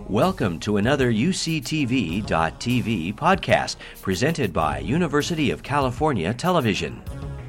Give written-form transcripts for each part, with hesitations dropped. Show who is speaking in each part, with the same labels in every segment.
Speaker 1: Welcome to another UCTV.tv podcast presented by University of California Television.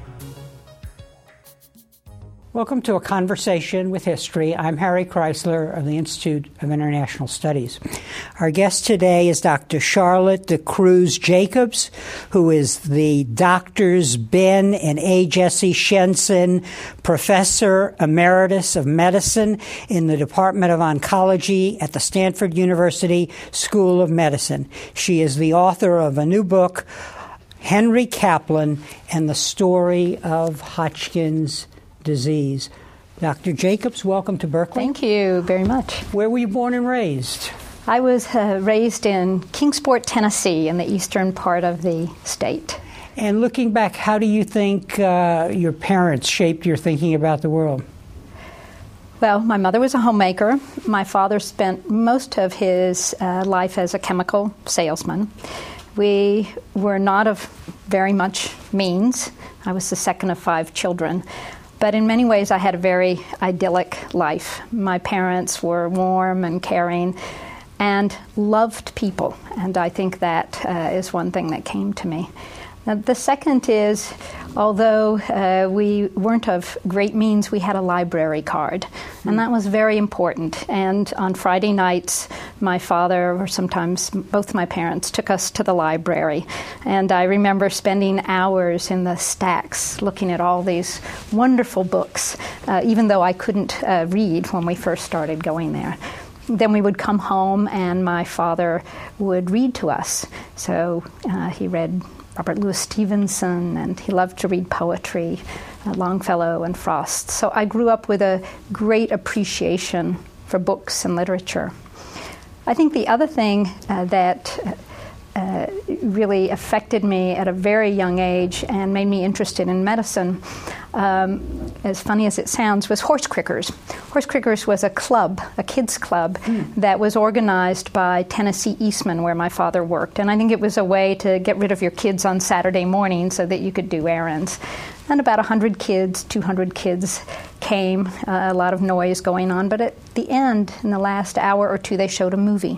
Speaker 2: Welcome to A Conversation with History. I'm Harry Chrysler of the Institute of International Studies. Our guest today is Dr. Charlotte de Cruz Jacobs, who is the Doctors Ben and A. Jesse Shenson Professor Emeritus of Medicine in the Department of Oncology at the Stanford University School of Medicine. She is the author of a new book, Henry Kaplan and the Story of Hodgkin's Disease. Dr. Jacobs, welcome to Berkeley.
Speaker 3: Thank you very much.
Speaker 2: Where were you born and raised?
Speaker 3: I was raised in Kingsport, Tennessee, in the eastern part of the state.
Speaker 2: And looking back, how do you think your parents shaped your thinking about the world?
Speaker 3: Well, my mother was a homemaker. My father spent most of his life as a chemical salesman. We were not of very much means. I was the second of 5 children. But in many ways, I had a very idyllic life. My parents were warm and caring and loved people, and I think that is one thing that came to me. Now, the second is, although we weren't of great means, we had a library card, and that was very important. And on Friday nights, my father, or sometimes both my parents, took us to the library. And I remember spending hours in the stacks looking at all these wonderful books, even though I couldn't read when we first started going there. Then we would come home, and my father would read to us. So he read Robert Louis Stevenson, and he loved to read poetry, Longfellow and Frost. So I grew up with a great appreciation for books and literature. I think the other thing that really affected me at a very young age and made me interested in medicine, as funny as it sounds, was Horse Crickers. Horse Crickers was a club, a kids' club, that was organized by Tennessee Eastman, where my father worked. And I think it was a way to get rid of your kids on Saturday morning so that you could do errands. And about 100 kids, 200 kids came, a lot of noise going on. But at the end, in the last hour or two, they showed a movie.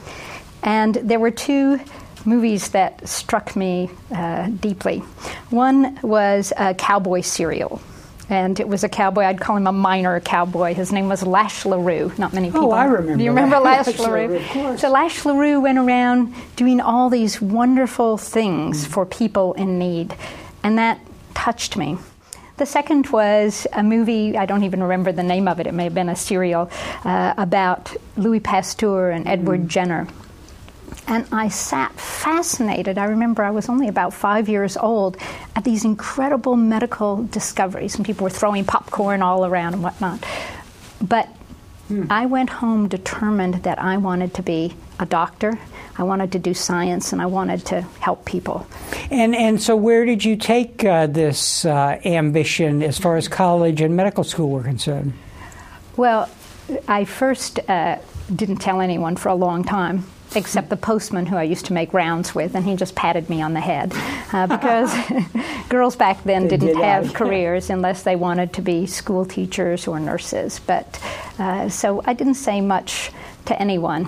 Speaker 3: And there were 2 movies that struck me deeply. One was a cowboy serial. And it was a cowboy, I'd call him a minor cowboy. His name was Lash LaRue. Not many people.
Speaker 2: Oh, I remember.
Speaker 3: Do you remember
Speaker 2: that?
Speaker 3: Lash LaRue?
Speaker 2: Of course.
Speaker 3: So Lash LaRue went around doing all these wonderful things for people in need. And that touched me. The second was a movie, I don't even remember the name of it. It may have been a serial, about Louis Pasteur and Edward Jenner. And I sat fascinated. I remember I was only about 5 years old at these incredible medical discoveries, and people were throwing popcorn all around and whatnot. But I went home determined that I wanted to be a doctor. I wanted to do science, and I wanted to help people.
Speaker 2: And so where did you take this ambition as far as college and medical school were concerned? Well,
Speaker 3: I first didn't tell anyone for a long time, except the postman who I used to make rounds with, and he just patted me on the head because girls back then didn't have careers unless they wanted to be school teachers or nurses. But so I didn't say much to anyone.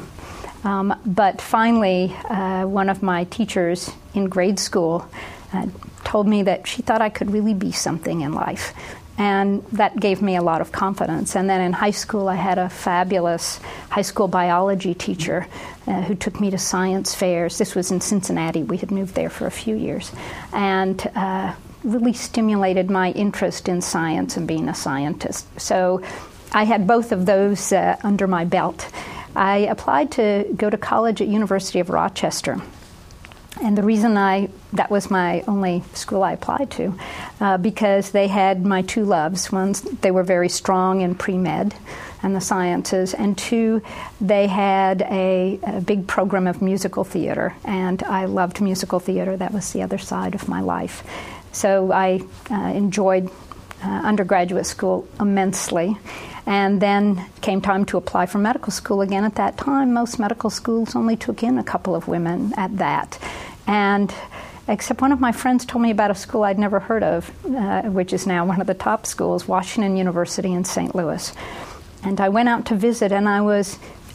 Speaker 3: But finally, one of my teachers in grade school told me that she thought I could really be something in life. And that gave me a lot of confidence. And then in high school, I had a fabulous high school biology teacher who took me to science fairs. This was in Cincinnati. We had moved there for a few years. And really stimulated my interest in science and being a scientist. So I had both of those under my belt. I applied to go to college at University of Rochester. And the reason that was my only school I applied to, because they had my 2 loves. One, they were very strong in pre-med and the sciences, and 2, they had a big program of musical theater, and I loved musical theater. That was the other side of my life. So I enjoyed undergraduate school immensely. And then came time to apply for medical school again. At that time, most medical schools only took in a couple of women at that. And except one of my friends told me about a school I'd never heard of, which is now one of the top schools, Washington University in St. Louis. And I went out to visit, and I was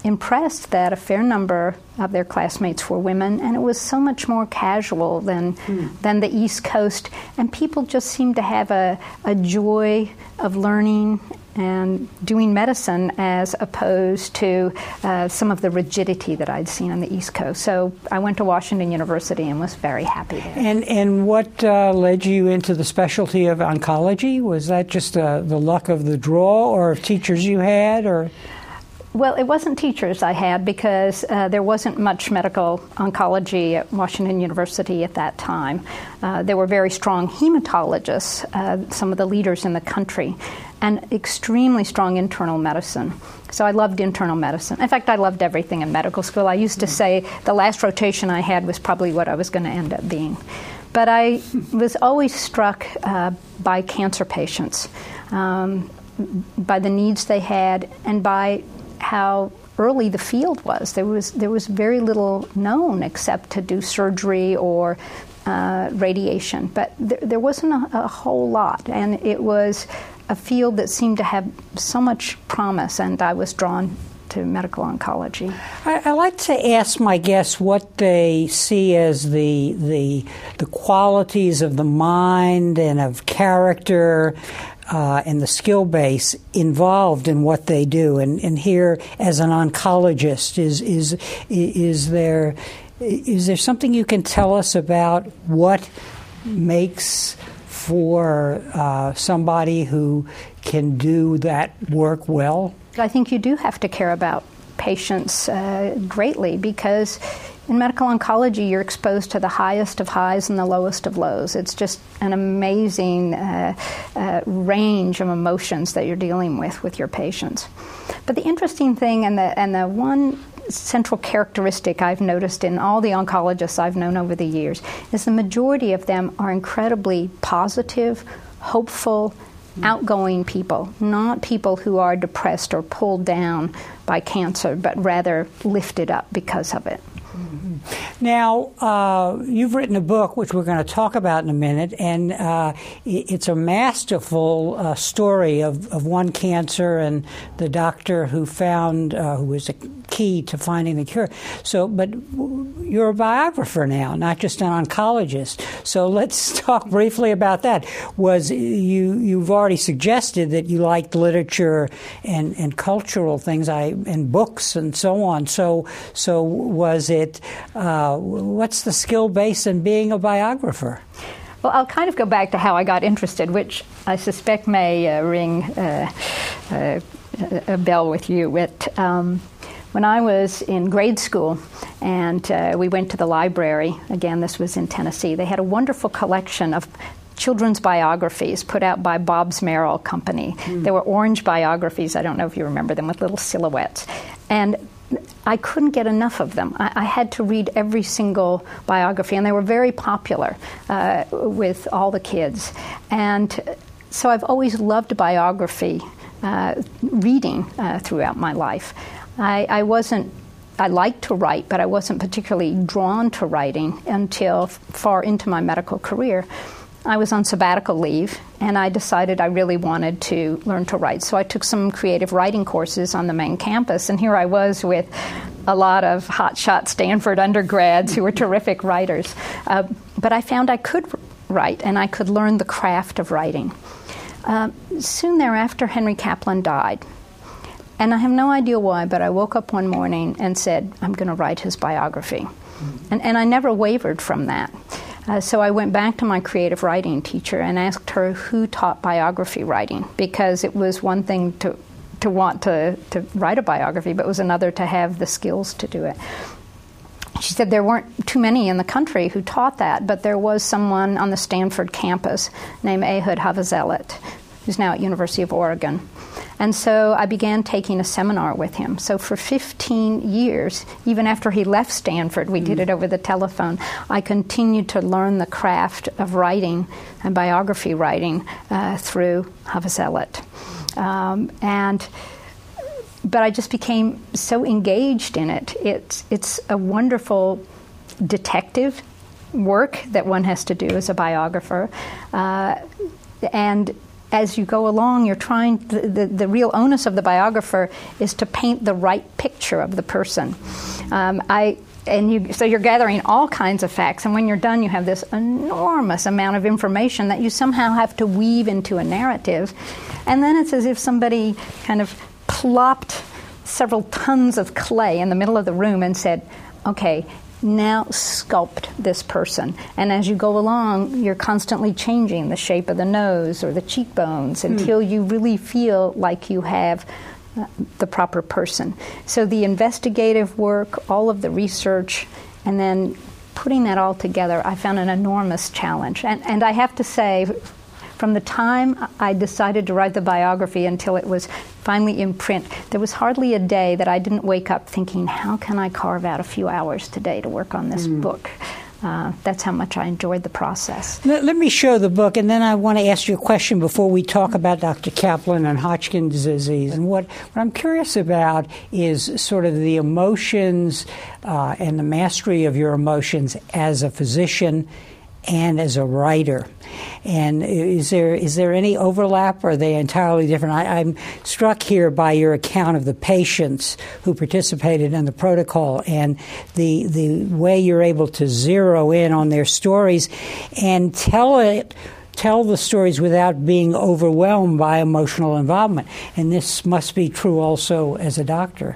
Speaker 3: impressed that a fair number of their classmates were women, and it was so much more casual than the East Coast, and people just seemed to have a joy of learning and doing medicine as opposed to some of the rigidity that I'd seen on the East Coast. So I went to Washington University and was very happy there.
Speaker 2: And what led you into the specialty of oncology? Was that just the luck of the draw, or teachers you had, or?
Speaker 3: Well, it wasn't teachers I had, because there wasn't much medical oncology at Washington University at that time. There were very strong hematologists, some of the leaders in the country, and extremely strong internal medicine. So I loved internal medicine. In fact, I loved everything in medical school. I used to say the last rotation I had was probably what I was going to end up being. But I was always struck by cancer patients, by the needs they had, and by how early the field was. There was very little known except to do surgery or radiation, but there wasn't a whole lot, and it was a field that seemed to have so much promise, and I was drawn to medical oncology.
Speaker 2: I like to ask my guests what they see as the qualities of the mind and of character and the skill base involved in what they do. And here, as an oncologist, is there something you can tell us about what makes for somebody who can do that work well?
Speaker 3: I think you do have to care about patients greatly, because in medical oncology you're exposed to the highest of highs and the lowest of lows. It's just an amazing range of emotions that you're dealing with your patients. But the interesting thing, and the one central characteristic I've noticed in all the oncologists I've known over the years, is the majority of them are incredibly positive, hopeful, outgoing people, not people who are depressed or pulled down by cancer, but rather lifted up because of it.
Speaker 2: Now, you've written a book, which we're going to talk about in a minute, and it's a masterful story of one cancer and the doctor who found, who was a key to finding the cure. So, but you're a biographer now, not just an oncologist. So let's talk briefly about that. You've already suggested that you liked literature and cultural things, and books and so on. So was it? What's the skill base in being a biographer?
Speaker 3: Well, I'll kind of go back to how I got interested, which I suspect may ring a bell with you. When I was in grade school and we went to the library, again, this was in Tennessee, they had a wonderful collection of children's biographies put out by Bobbs Merrill Company. There were orange biographies, I don't know if you remember them, with little silhouettes. And I couldn't get enough of them. I had to read every single biography, and they were very popular with all the kids. And so I've always loved biography, reading throughout my life. I liked to write, but I wasn't particularly drawn to writing until far into my medical career. I was on sabbatical leave, and I decided I really wanted to learn to write. So I took some creative writing courses on the main campus, and here I was with a lot of hotshot Stanford undergrads who were terrific writers. But I found I could write, and I could learn the craft of writing. Soon thereafter, Henry Kaplan died. And I have no idea why, but I woke up one morning and said, I'm going to write his biography. And I never wavered from that. So I went back to my creative writing teacher and asked her who taught biography writing, because it was one thing to want to write a biography, but it was another to have the skills to do it. She said there weren't too many in the country who taught that, but there was someone on the Stanford campus named Ehud Havazelit, who's now at University of Oregon. And so I began taking a seminar with him. So for 15 years, even after he left Stanford, we did it over the telephone, I continued to learn the craft of writing and biography writing through Havazelit. But I just became so engaged in it. It's a wonderful detective work that one has to do as a biographer. And as you go along, you're trying, the real onus of the biographer is to paint the right picture of the person. So you're gathering all kinds of facts, and when you're done, you have this enormous amount of information that you somehow have to weave into a narrative. And then it's as if somebody kind of plopped several tons of clay in the middle of the room and said, okay, now sculpt this person. And as you go along, you're constantly changing the shape of the nose or the cheekbones until you really feel like you have the proper person. So the investigative work, all of the research, and then putting that all together, I found an enormous challenge. And I have to say, from the time I decided to write the biography until it was finally in print, there was hardly a day that I didn't wake up thinking, how can I carve out a few hours today to work on this book? That's how much I enjoyed the process.
Speaker 2: Let me show the book, and then I want to ask you a question before we talk about Dr. Kaplan and Hodgkin's disease. And what I'm curious about is sort of the emotions and the mastery of your emotions as a physician and as a writer. And is there any overlap, or are they entirely different? I'm struck here by your account of the patients who participated in the protocol and the way you're able to zero in on their stories and tell the stories without being overwhelmed by emotional involvement. And this must be true also as a doctor.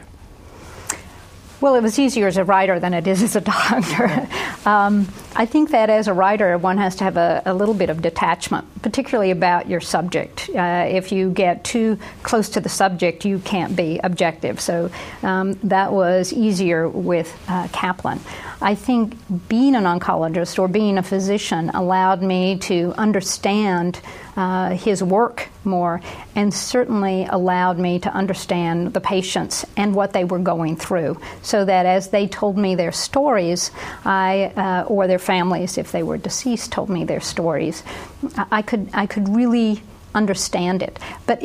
Speaker 3: Well, it was easier as a writer than it is as a doctor. I think that as a writer, one has to have a little bit of detachment, particularly about your subject. If you get too close to the subject, you can't be objective. So that was easier with Kaplan. I think being an oncologist or being a physician allowed me to understand his work more, and certainly allowed me to understand the patients and what they were going through, so that as they told me their stories, or their families, if they were deceased, told me their stories, I could really understand it. But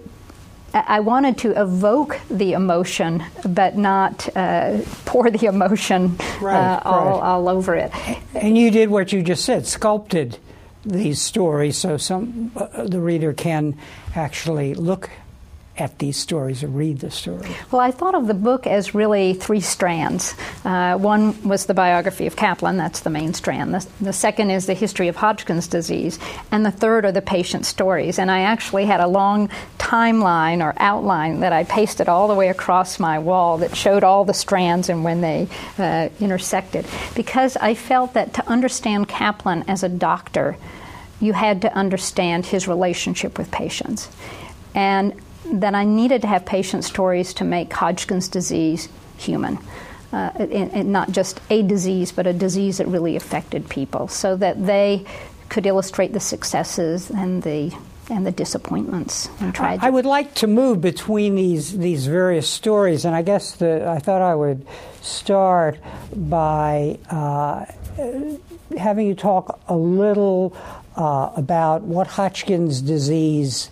Speaker 3: I wanted to evoke the emotion, but not pour the emotion all over it.
Speaker 2: And you did what you just said, sculpted these stories, so the reader can actually look at these stories or read the story.
Speaker 3: Well, I thought of the book as really three strands. One was the biography of Kaplan, that's the main strand. The second is the history of Hodgkin's disease, and the third are the patient stories. And I actually had a long timeline or outline that I pasted all the way across my wall that showed all the strands and when they intersected, because I felt that to understand Kaplan as a doctor, you had to understand his relationship with patients. And that I needed to have patient stories to make Hodgkin's disease human, and not just a disease, but a disease that really affected people, so that they could illustrate the successes and the disappointments and tragedy.
Speaker 2: I would like to move between these various stories, and I guess I thought I would start by having you talk a little about what Hodgkin's disease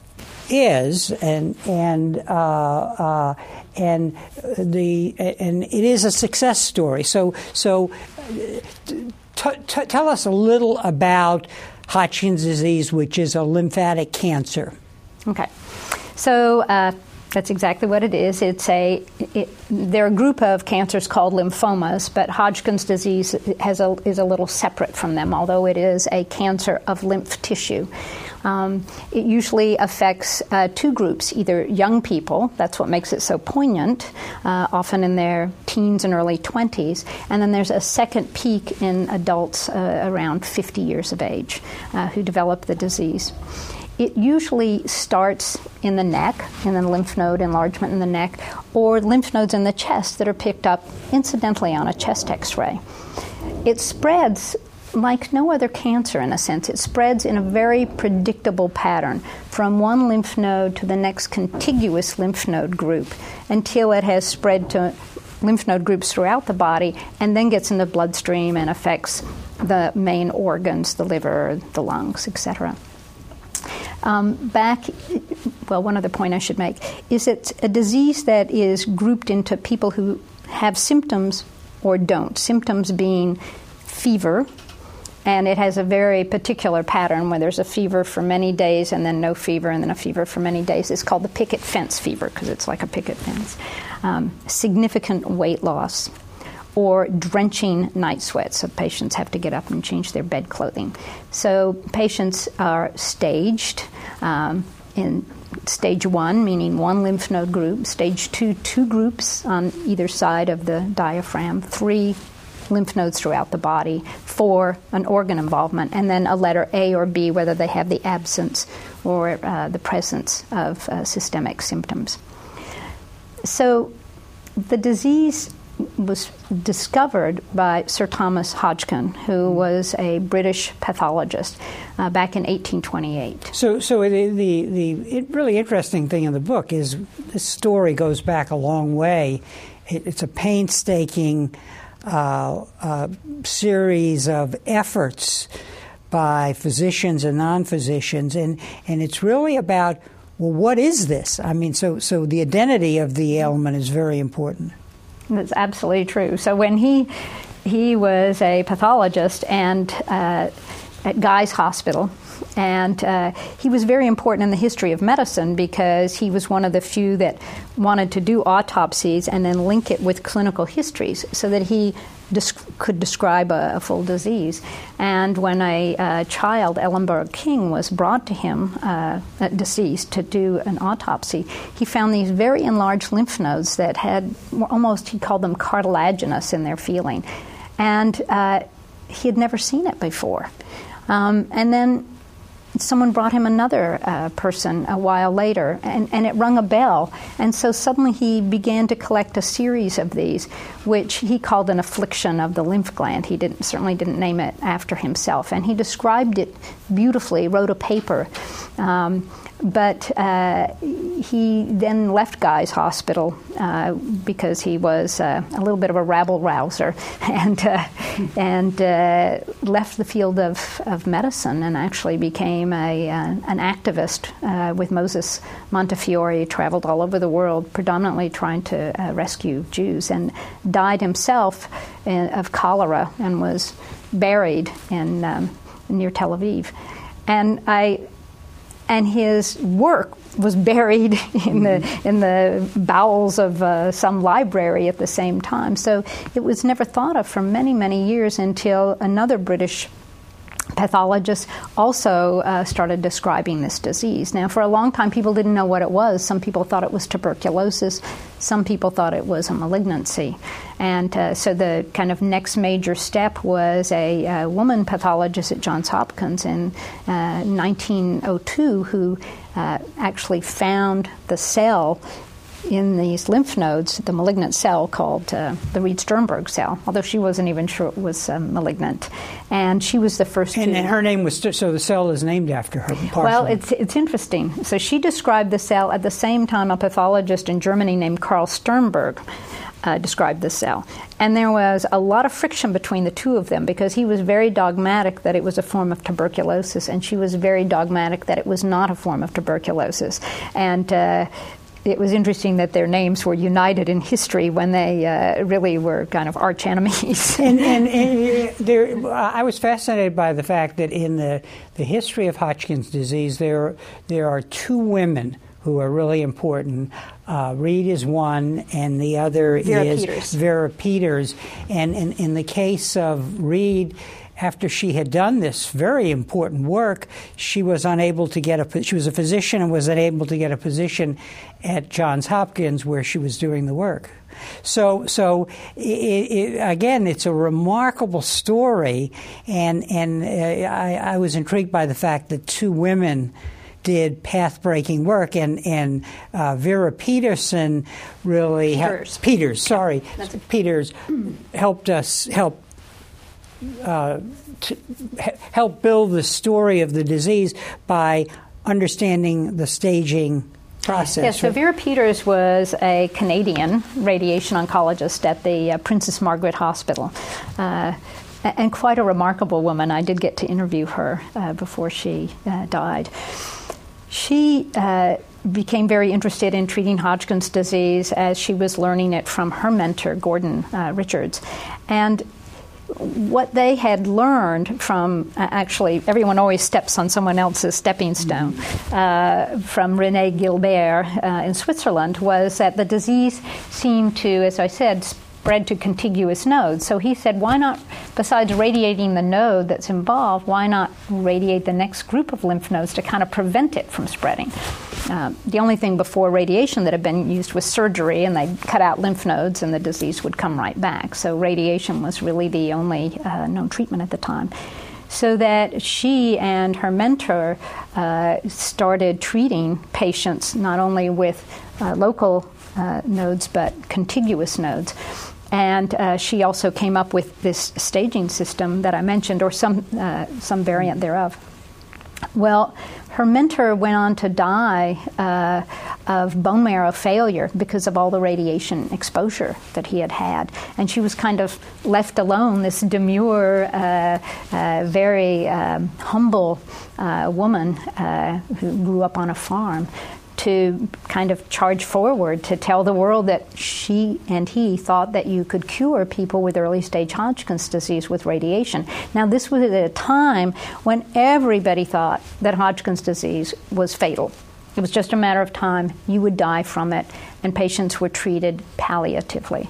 Speaker 2: is, and it is a success story. So tell us a little about Hodgkin's disease, which is a lymphatic cancer.
Speaker 3: Okay, so that's exactly what it is. There are a group of cancers called lymphomas, but Hodgkin's disease is a little separate from them, although it is a cancer of lymph tissue. It usually affects two groups, either young people, that's what makes it so poignant, often in their teens and early 20s, and then there's a second peak in adults around 50 years of age who develop the disease. It usually starts in the neck, in the lymph node enlargement in the neck, or lymph nodes in the chest that are picked up incidentally on a chest x-ray. It spreads like no other cancer, in a sense. It spreads in a very predictable pattern from one lymph node to the next contiguous lymph node group until it has spread to lymph node groups throughout the body and then gets in the bloodstream and affects the main organs, the liver, the lungs, etc. One other point I should make is it's a disease that is grouped into people who have symptoms or don't. Symptoms being fever, And it has a very particular pattern where there's a fever for many days and then no fever and then a fever for many days. It's called the picket fence fever because it's like a picket fence. Significant weight loss or drenching night sweats. So patients have to get up and change their bed clothing. So patients are staged in stage 1, meaning one lymph node group, stage 2, 2 groups on either side of the diaphragm, 3 lymph nodes throughout the body, 4 an organ involvement, and then a letter A or B, whether they have the absence or the presence of systemic symptoms. So the disease was discovered by Sir Thomas Hodgkin, who was a British pathologist back in 1828.
Speaker 2: So the really interesting thing in the book is this story goes back a long way. It's a painstaking series of efforts by physicians and non-physicians, and it's really about, well, what is this? I mean, so the identity of the ailment is very important.
Speaker 3: That's absolutely true. So when he was a pathologist and at Guy's Hospital, and he was very important in the history of medicine because he was one of the few that wanted to do autopsies and then link it with clinical histories so that he could describe a full disease. And when a child, Ellenberg King, was brought to him, deceased, to do an autopsy, he found these very enlarged lymph nodes that had almost, he called them cartilaginous in their feeling. And he had never seen it before. And then someone brought him another person a while later, and it rung a bell. And so suddenly he began to collect a series of these, which he called an affliction of the lymph gland. He certainly didn't name it after himself. And he described it beautifully, wrote a paper. But he then left Guy's Hospital because he was a little bit of a rabble-rouser and left the field of medicine and actually became an activist with Moses Montefiore. He traveled all over the world, predominantly trying to rescue Jews, and died himself of cholera and was buried in near Tel Aviv. And his work was buried in the bowels of some library at the same time. So it was never thought of for many, many years until another British pathologist also started describing this disease. Now, for a long time, people didn't know what it was. Some people thought it was tuberculosis. Some people thought it was a malignancy. And so the kind of next major step was a woman pathologist at Johns Hopkins in 1902 who actually found the cell in these lymph nodes, the malignant cell called the Reed-Sternberg cell, although she wasn't even sure it was malignant. And she was the first
Speaker 2: and her name was, so the cell is named after her, partially.
Speaker 3: Well, it's interesting. So she described the cell at the same time a pathologist in Germany named Karl Sternberg described the cell. And there was a lot of friction between the two of them because he was very dogmatic that it was a form of tuberculosis, and she was very dogmatic that it was not a form of tuberculosis. And it was interesting that their names were united in history when they really were kind of arch enemies.
Speaker 2: I was fascinated by the fact that in the history of Hodgkin's disease, there are 2 women who are really important. Reed is one, and the other is Vera Peters. And in the case of Reed, after she had done this very important work, she was unable to get she was a physician and was unable to get a position at Johns Hopkins where she was doing the work. So again, it's a remarkable story, and I was intrigued by the fact that 2 women did path-breaking work, and Vera Peterson really Peters helped help build the story of the disease by understanding the staging process.
Speaker 3: Yes, so Vera Peters was a Canadian radiation oncologist at the Princess Margaret Hospital, and quite a remarkable woman. I did get to interview her before she died. She became very interested in treating Hodgkin's disease as she was learning it from her mentor, Gordon Richards. And what they had learned from, actually, everyone always steps on someone else's stepping stone, from René Gilbert in Switzerland, was that the disease seemed to, as I said, spread to contiguous nodes. So he said, why not, besides radiating the node that's involved, why not radiate the next group of lymph nodes to kind of prevent it from spreading? The only thing before radiation that had been used was surgery, and they'd cut out lymph nodes and the disease would come right back. So radiation was really the only known treatment at the time. So that she and her mentor started treating patients not only with local nodes but contiguous nodes. And she also came up with this staging system that I mentioned, or some variant thereof. Well, her mentor went on to die of bone marrow failure because of all the radiation exposure that he had had. And she was kind of left alone, this demure, very humble woman who grew up on a farm, to kind of charge forward to tell the world that she and he thought that you could cure people with early-stage Hodgkin's disease with radiation. Now, this was at a time when everybody thought that Hodgkin's disease was fatal. It was just a matter of time. You would die from it, and patients were treated palliatively.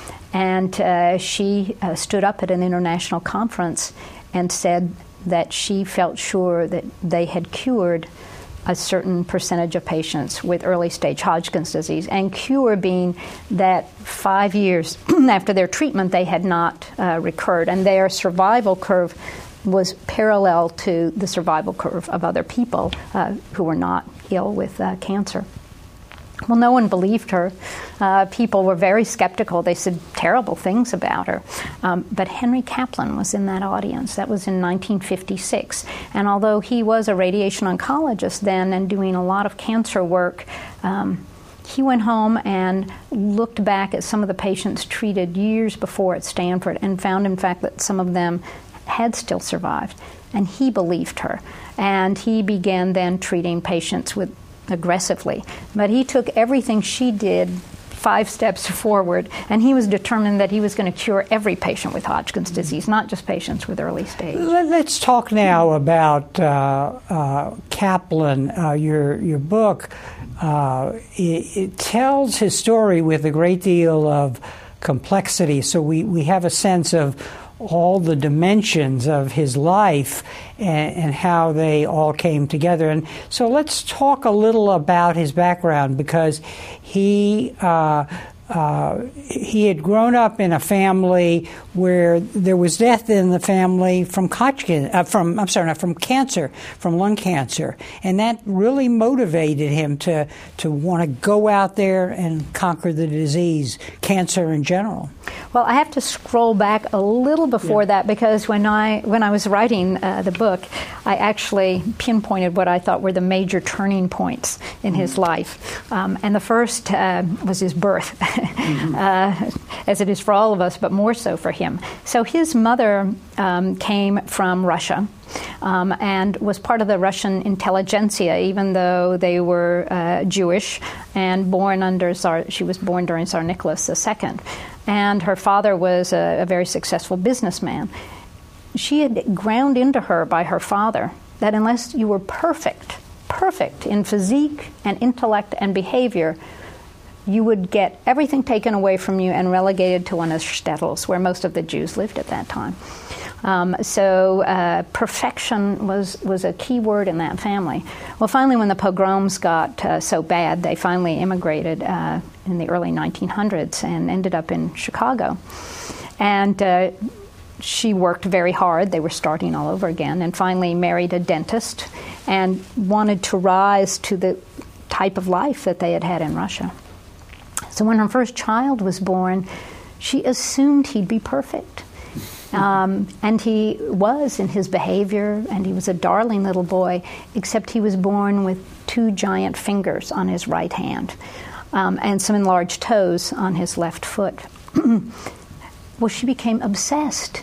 Speaker 3: And she stood up at an international conference and said that she felt sure that they had cured a certain percentage of patients with early-stage Hodgkin's disease, and cure being that 5 years after their treatment they had not recurred, and their survival curve was parallel to the survival curve of other people who were not ill with cancer. Well, no one believed her. People were very skeptical. They said terrible things about her. But Henry Kaplan was in that audience. That was in 1956. And although he was a radiation oncologist then and doing a lot of cancer work, he went home and looked back at some of the patients treated years before at Stanford and found, in fact, that some of them had still survived. And he believed her. And he began then treating patients with aggressively. But he took everything she did 5 steps forward, and he was determined that he was going to cure every patient with Hodgkin's disease, not just patients with early stage.
Speaker 2: Let's talk now about Kaplan. Your book, it tells his story with a great deal of complexity, so we have a sense of all the dimensions of his life and how they all came together. And so let's talk a little about his background, because he had grown up in a family where there was death in the family from cancer, from lung cancer, and that really motivated him to want to go out there and conquer the disease, cancer in general.
Speaker 3: Well, I have to scroll back a little before that, because when I was writing the book, I actually pinpointed what I thought were the major turning points in his life. And the first was his birth, as it is for all of us, but more so for him. So his mother came from Russia. And was part of the Russian intelligentsia, even though they were Jewish and born under she was born during Tsar Nicholas II. And her father was a very successful businessman. She had ground into her by her father that unless you were perfect in physique and intellect and behavior, you would get everything taken away from you and relegated to one of the shtetls, where most of the Jews lived at that time. So perfection was a key word in that family. Well, finally, when the pogroms got so bad, they finally immigrated in the early 1900s and ended up in Chicago. And she worked very hard. They were starting all over again, and finally married a dentist and wanted to rise to the type of life that they had had in Russia. So when her first child was born, she assumed he'd be perfect. And he was in his behavior, and he was a darling little boy, except he was born with 2 giant fingers on his right hand and some enlarged toes on his left foot. Well, she became obsessed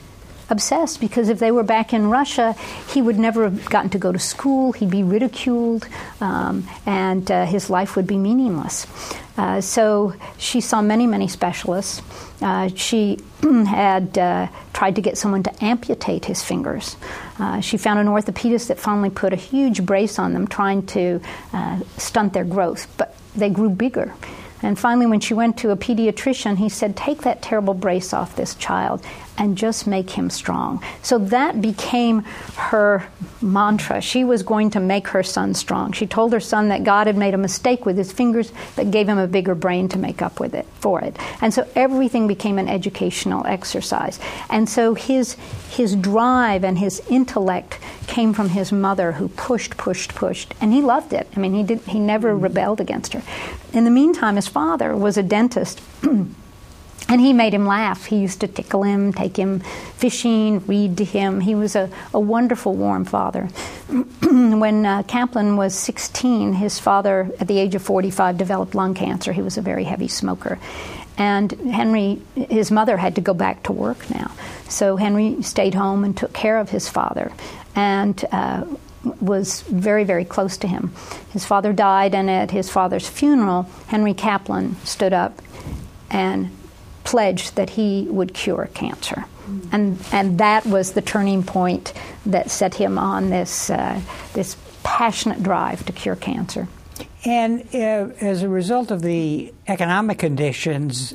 Speaker 3: obsessed, because if they were back in Russia, he would never have gotten to go to school. He'd be ridiculed, and his life would be meaningless. So she saw many, many specialists. She had tried to get someone to amputate his fingers. She found an orthopedist that finally put a huge brace on them, trying to stunt their growth, but they grew bigger. And finally, when she went to a pediatrician, he said, take that terrible brace off this child and just make him strong. So that became her mantra. She was going to make her son strong. She told her son that God had made a mistake with his fingers, but gave him a bigger brain to make up with it for it. And so everything became an educational exercise. And so his drive and his intellect came from his mother, who pushed, and he loved it. I mean, he never rebelled against her. In the meantime, his father was a dentist. And he made him laugh. He used to tickle him, take him fishing, read to him. He was a wonderful, warm father. When Kaplan was 16, his father, at the age of 45, developed lung cancer. He was a very heavy smoker. And Henry, his mother, had to go back to work now. So Henry stayed home and took care of his father, and was very, very close to him. His father died, and at his father's funeral, Henry Kaplan stood up and pledged that he would cure cancer. And that was the turning point that set him on this passionate drive to cure cancer.
Speaker 2: And as a result of the economic conditions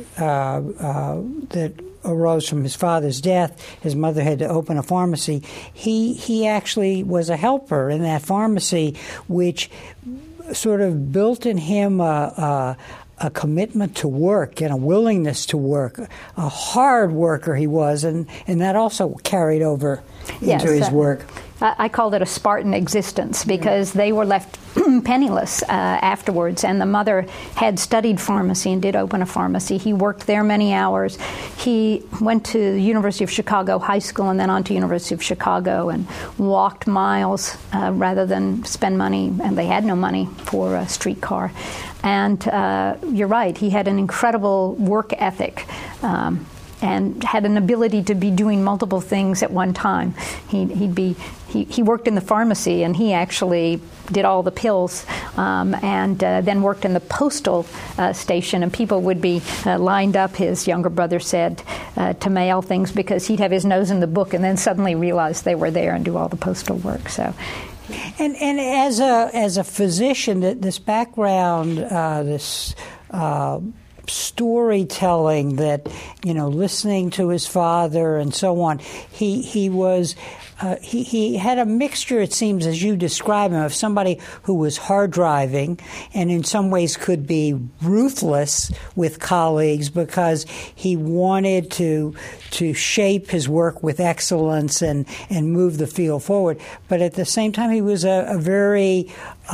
Speaker 2: that arose from his father's death, his mother had to open a pharmacy. He actually was a helper in that pharmacy, which sort of built in him a commitment to work and a willingness to work. A hard worker he was, and that also carried over into his work.
Speaker 3: I called it a Spartan existence, because they were left penniless afterwards, and the mother had studied pharmacy and did open a pharmacy. He worked there many hours. He went to the University of Chicago High School and then on to University of Chicago and walked miles rather than spend money, and they had no money for a streetcar. And you're right, he had an incredible work ethic. And had an ability to be doing multiple things at one time. He worked in the pharmacy, and he actually did all the pills, and then worked in the postal station, and people would be lined up, his younger brother said, to mail things, because he'd have his nose in the book and then suddenly realize they were there and do all the postal work. So.
Speaker 2: And as a physician, this background, this storytelling, that, listening to his father and so on, he had a mixture, it seems, as you describe him, of somebody who was hard driving and in some ways could be ruthless with colleagues because he wanted to shape his work with excellence and move the field forward. But at the same time, he was a very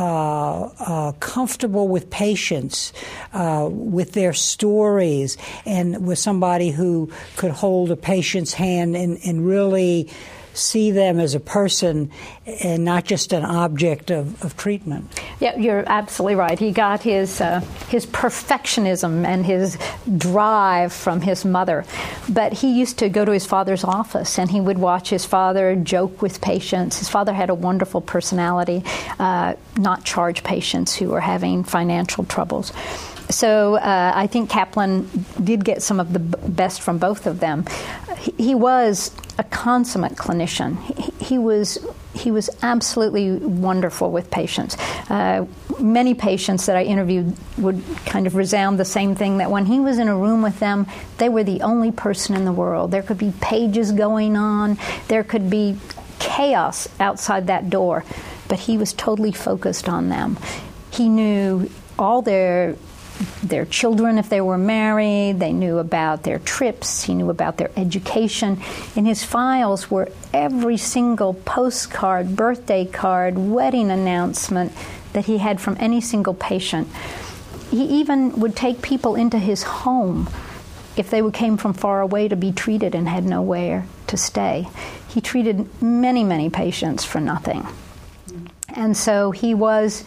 Speaker 2: comfortable with patients, with their stories, and was somebody who could hold a patient's hand and really see them as a person and not just an object of treatment.
Speaker 3: Yeah, you're absolutely right. He got his perfectionism and his drive from his mother. But he used to go to his father's office, and he would watch his father joke with patients. His father had a wonderful personality, not charge patients who were having financial troubles. So I think Kaplan did get some of the best from both of them. He was a consummate clinician. He was absolutely wonderful with patients. Many patients that I interviewed would kind of resound the same thing, that when he was in a room with them, they were the only person in the world. There could be pages going on. There could be chaos outside that door, but he was totally focused on them. He knew all their children, if they were married. They knew about their trips. He knew about their education. In his files were every single postcard, birthday card, wedding announcement that he had from any single patient. He even would take people into his home if they came from far away to be treated and had nowhere to stay. He treated many, many patients for nothing. And so he was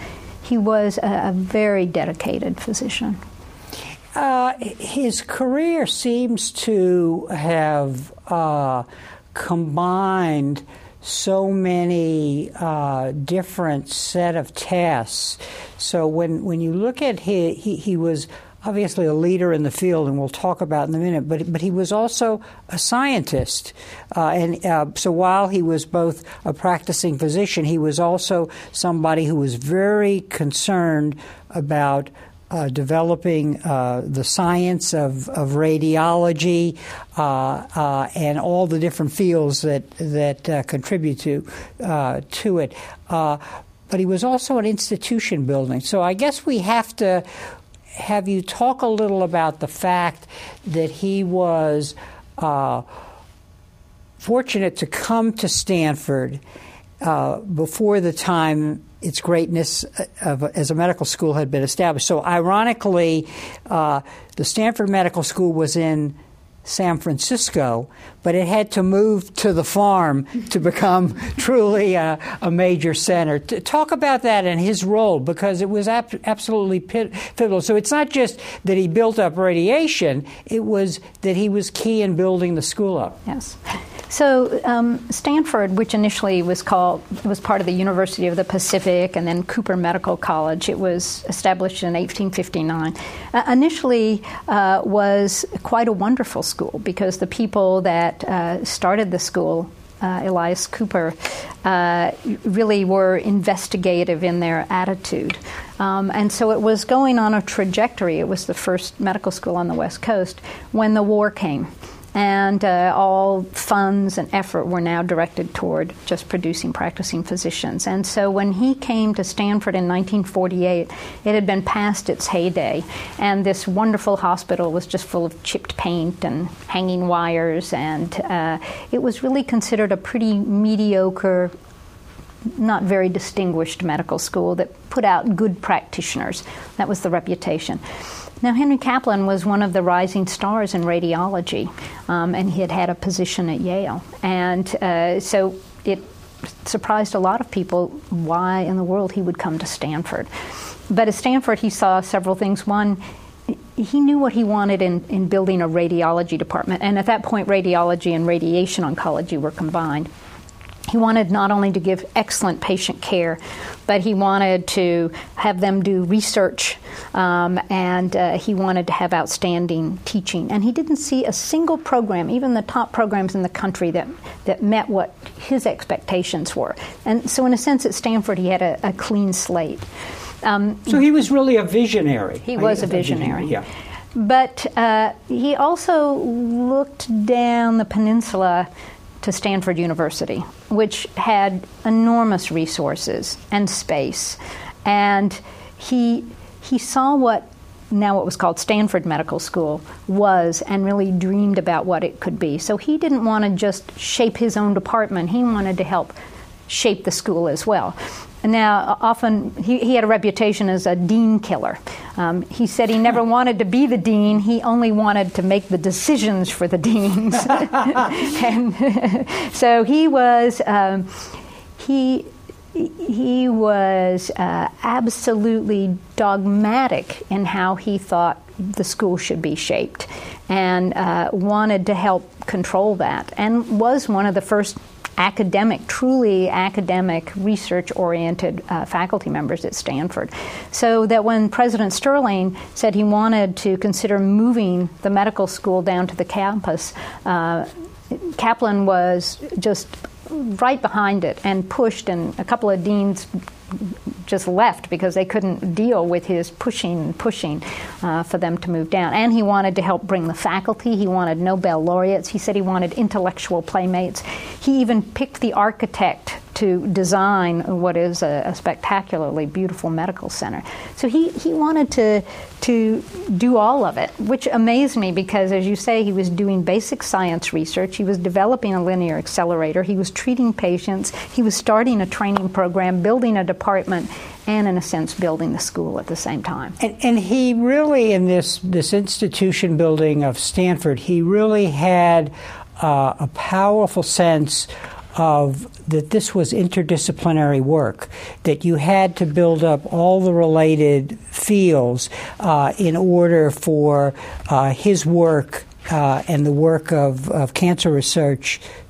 Speaker 3: a very dedicated physician.
Speaker 2: His career seems to have combined so many different set of tasks. So when you look at he was obviously a leader in the field, and we'll talk about in a minute, but he was also a scientist. So while he was both a practicing physician, he was also somebody who was very concerned about developing the science of radiology and all the different fields that contribute to it. But he was also an institution building. So I guess we have to have you talk a little about the fact that he was fortunate to come to Stanford before the time its greatness as a medical school had been established. So ironically, the Stanford Medical School was in San Francisco, but it had to move to the farm to become truly a major center. Talk about that and his role, because it was absolutely pivotal. So it's not just that he built up radiation, it was that he was key in building the school up.
Speaker 3: Yes. So Stanford, which initially was part of the University of the Pacific and then Cooper Medical College, it was established in 1859, initially was quite a wonderful school, because the people that started the school, Elias Cooper, really were investigative in their attitude. And so it was going on a trajectory. It was the first medical school on the West Coast when the war came. And all funds and effort were now directed toward just producing practicing physicians. And so when he came to Stanford in 1948, it had been past its heyday. And this wonderful hospital was just full of chipped paint and hanging wires. And it was really considered a pretty mediocre, not very distinguished medical school that put out good practitioners. That was the reputation. Now, Henry Kaplan was one of the rising stars in radiology, and he had had a position at Yale. And so it surprised a lot of people why in the world he would come to Stanford. But at Stanford, he saw several things. One, he knew what he wanted in building a radiology department. And at that point, radiology and radiation oncology were combined. He wanted not only to give excellent patient care, but he wanted to have them do research, and he wanted to have outstanding teaching. And he didn't see a single program, even the top programs in the country, that met what his expectations were. And so in a sense at Stanford he had a clean slate.
Speaker 2: So he was really a visionary.
Speaker 3: He was a visionary.
Speaker 2: Yeah.
Speaker 3: But he also looked down the peninsula to Stanford University, which had enormous resources and space. And he saw what was called Stanford Medical School was, and really dreamed about what it could be. So he didn't want to just shape his own department. He wanted to help shape the school as well. And now, often, he had a reputation as a dean killer. He said he never wanted to be the dean. He only wanted to make the decisions for the deans. And so he was absolutely dogmatic in how he thought the school should be shaped, and wanted to help control that, and was one of the first truly academic, research-oriented faculty members at Stanford. So that when President Sterling said he wanted to consider moving the medical school down to the campus, Kaplan was just right behind it and pushed, and a couple of deans just left because they couldn't deal with his pushing for them to move down. And he wanted to help bring the faculty. He wanted Nobel laureates. He said he wanted intellectual playmates. He even picked the architect to design what is a spectacularly beautiful medical center. So he wanted to do all of it, which amazed me because, as you say, he was doing basic science research. He was developing a linear accelerator. He was treating patients. He was starting a training program, building a department, and, in a sense, building the school at the same time.
Speaker 2: And he really, in this institution building of Stanford, he really had a powerful sense of that this was interdisciplinary work, that you had to build up all the related fields in order for his work and the work of cancer research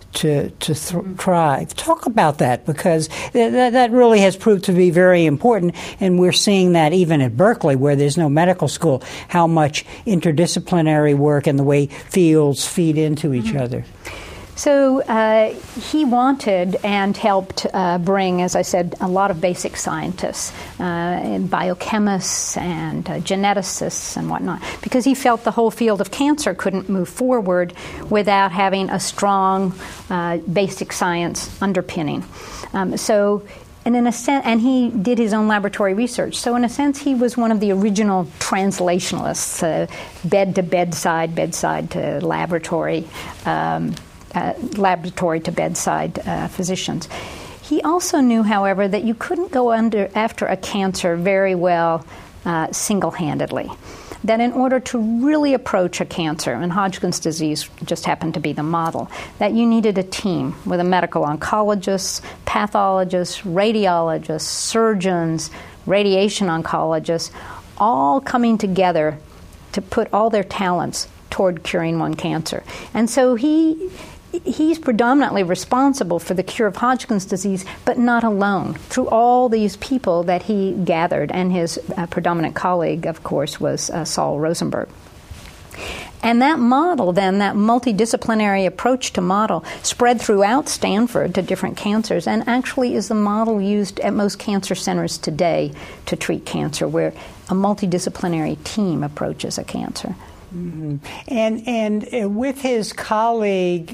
Speaker 2: thrive. Talk about that, because that really has proved to be very important, and we're seeing that even at Berkeley, where there's no medical school, how much interdisciplinary work and the way fields feed into each other.
Speaker 3: So he wanted and helped bring, as I said, a lot of basic scientists, and biochemists and geneticists and whatnot, because he felt the whole field of cancer couldn't move forward without having a strong basic science underpinning. And in a sense, and he did his own laboratory research. So in a sense, he was one of the original translationalists, bed to bedside, bedside to laboratory. Laboratory to bedside physicians. He also knew, however, that you couldn't go after a cancer very well single-handedly. That in order to really approach a cancer, and Hodgkin's disease just happened to be the model, that you needed a team with a medical oncologist, pathologist, radiologist, surgeons, radiation oncologists, all coming together to put all their talents toward curing one cancer. And so he's predominantly responsible for the cure of Hodgkin's disease, but not alone. Through all these people that he gathered, and his predominant colleague, of course, was Saul Rosenberg. And that model, then, that multidisciplinary approach to model, spread throughout Stanford to different cancers, and actually is the model used at most cancer centers today to treat cancer, where a multidisciplinary team approaches a cancer.
Speaker 2: Mm-hmm. And with his colleagues,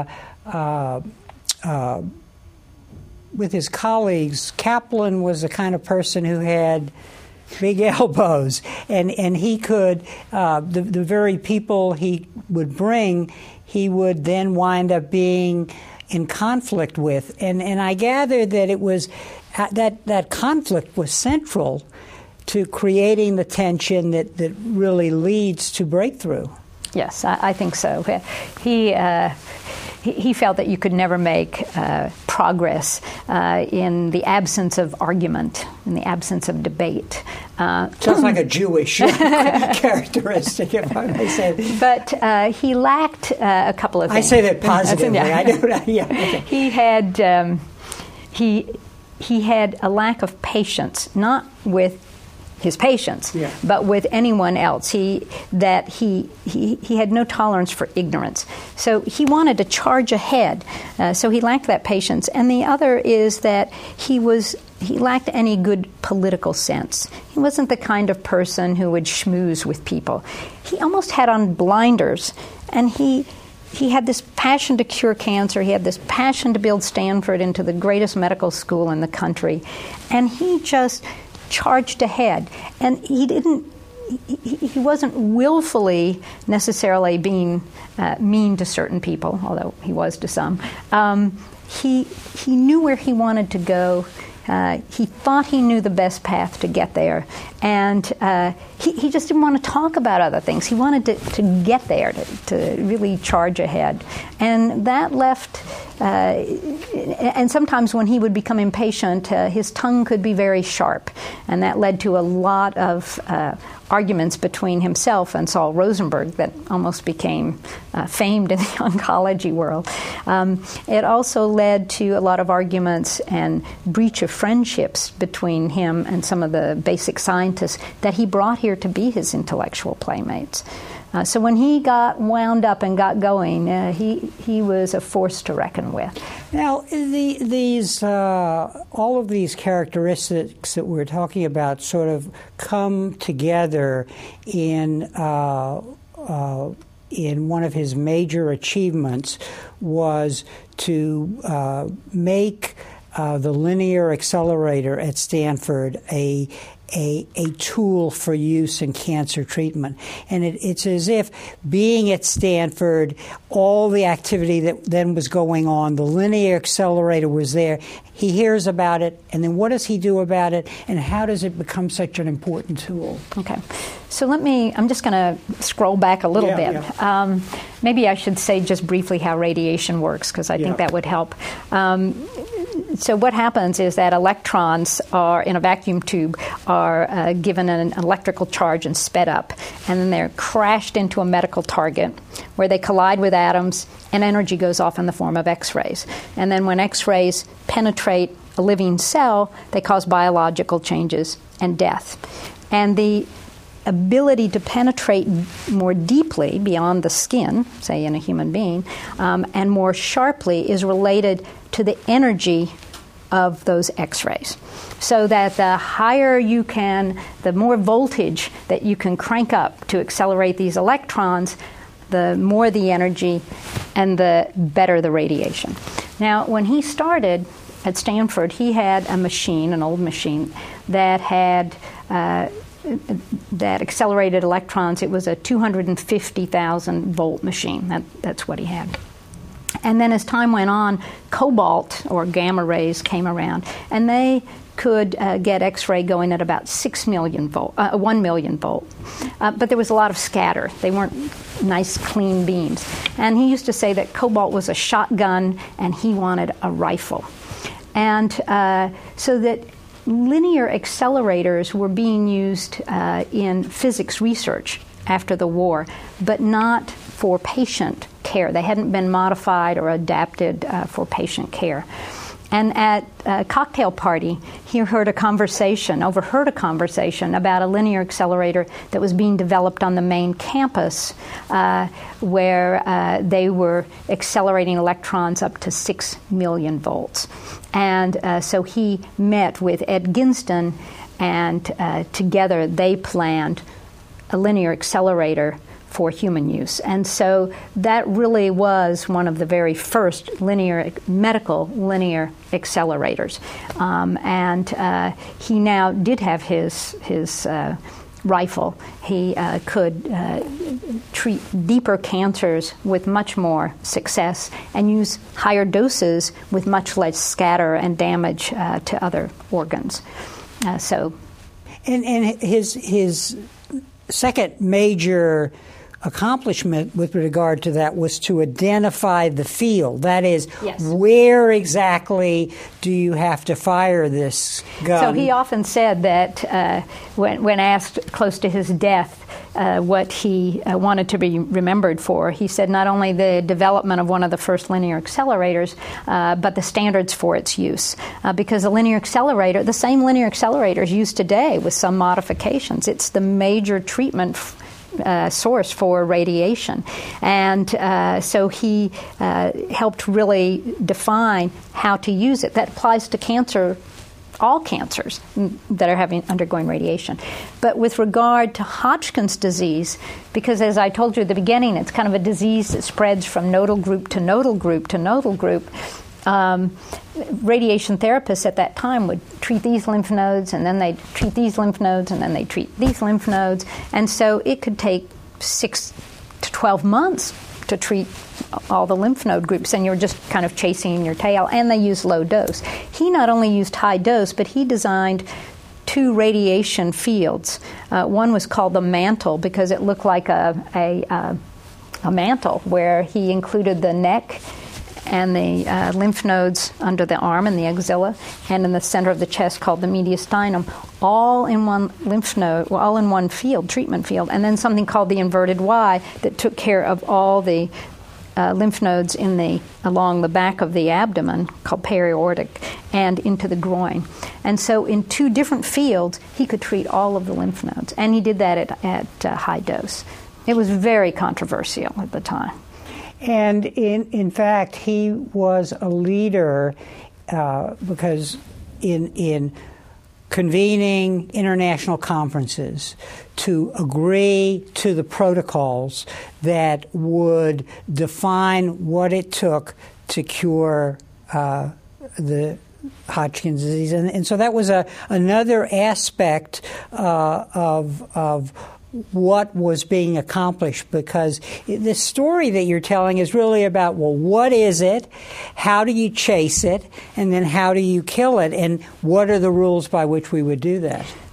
Speaker 2: Kaplan was the kind of person who had big elbows, and he could the very people he would bring, he would then wind up being in conflict with, and I gather that it was that conflict was central to creating the tension that really leads to breakthrough.
Speaker 3: Yes, I think so. He felt that you could never make progress in the absence of argument, in the absence of debate.
Speaker 2: Sounds like a Jewish characteristic, if I may say.
Speaker 3: But he lacked a couple of things.
Speaker 2: I say that positively.
Speaker 3: Yeah.
Speaker 2: I don't. Yeah. Okay.
Speaker 3: He had a lack of patience, not with his patients,
Speaker 2: yeah,
Speaker 3: but with anyone else. He had no tolerance for ignorance. So he wanted to charge ahead. So he lacked that patience. And the other is that he lacked any good political sense. He wasn't the kind of person who would schmooze with people. He almost had on blinders, and he had this passion to cure cancer. He had this passion to build Stanford into the greatest medical school in the country. And he just charged ahead, and he wasn't willfully necessarily being mean to certain people, although he was to some. He knew where he wanted to go. He thought he knew the best path to get there, and he just didn't want to talk about other things. He wanted to get there, to really charge ahead. And that left, and sometimes when he would become impatient, his tongue could be very sharp, and that led to a lot of arguments between himself and Saul Rosenberg that almost became famed in the oncology world. It also led to a lot of arguments and breach of friendships between him and some of the basic scientists that he brought here to be his intellectual playmates. So when he got wound up and got going, he was a force to reckon with.
Speaker 2: Now, all of these characteristics that we're talking about sort of come together in one of his major achievements, was to make the linear accelerator at Stanford a tool for use in cancer treatment. And it's as if being at Stanford, all the activity that then was going on, the linear accelerator was there. He hears about it, and then what does he do about it, and how does it become such an important tool?
Speaker 3: Okay. So I'm just going to scroll back a little bit. Yeah. Maybe I should say just briefly how radiation works, because I think that would help. So what happens is that electrons are in a vacuum tube are given an electrical charge and sped up, and then they're crashed into a medical target where they collide with atoms, and energy goes off in the form of X-rays. And then when X-rays penetrate a living cell, they cause biological changes and death. And the ability to penetrate more deeply beyond the skin, say in a human being, and more sharply is related to the energy of those X-rays. So that the higher you can, the more voltage that you can crank up to accelerate these electrons, the more the energy and the better the radiation. Now, when he started at Stanford, he had a machine, an old machine, that had that accelerated electrons. It was a 250,000 volt machine. That's what he had. And then as time went on, cobalt or gamma rays came around, and they could get X-ray going at about 1 million volt. But there was a lot of scatter. They weren't nice, clean beams. And he used to say that cobalt was a shotgun, and he wanted a rifle. And so that linear accelerators were being used in physics research after the war, but not for patient care. They hadn't been modified or adapted for patient care. And at a cocktail party, he overheard a conversation about a linear accelerator that was being developed on the main campus, where they were accelerating electrons up to 6 million volts. And so he met with Ed Ginston, and together they planned a linear accelerator for human use. And so that really was one of the very first medical linear accelerators. And he now did have his rifle. He could treat deeper cancers with much more success and use higher doses with much less scatter and damage to other organs.
Speaker 2: And his second major accomplishment with regard to that was to identify the field. That is, yes. Where exactly do you have to fire this gun?
Speaker 3: So he often said that when asked close to his death what he wanted to be remembered for, he said not only the development of one of the first linear accelerators, but the standards for its use. Because a linear accelerator, the same linear accelerators used today with some modifications, it's the major treatment source for radiation. And so he helped really define how to use it. That applies to cancer, all cancers that are undergoing radiation. But with regard to Hodgkin's disease, because as I told you at the beginning, it's kind of a disease that spreads from nodal group to nodal group to nodal group, radiation therapists at that time would treat these lymph nodes, and then they'd treat these lymph nodes, and then they'd treat these lymph nodes. And so it could take 6 to 12 months to treat all the lymph node groups, and you're just kind of chasing your tail. And they used low dose. He not only used high dose, but he designed 2 radiation fields. One was called the mantle because it looked like a mantle, where he included the neck and the lymph nodes under the arm and the axilla, and in the center of the chest called the mediastinum, all in one lymph node, all in one field, treatment field, and then something called the inverted Y that took care of all the lymph nodes along the back of the abdomen, called periaortic, and into the groin. And so in 2 different fields, he could treat all of the lymph nodes, and he did that at high dose. It was very controversial at the time.
Speaker 2: And in fact, he was a leader because in convening international conferences to agree to the protocols that would define what it took to cure the Hodgkin's disease. And so that was another aspect of what was being accomplished, because the story that you're telling is really about, well, what is it, how do you chase it, and then how do you kill it, and what are the rules by which we would do that?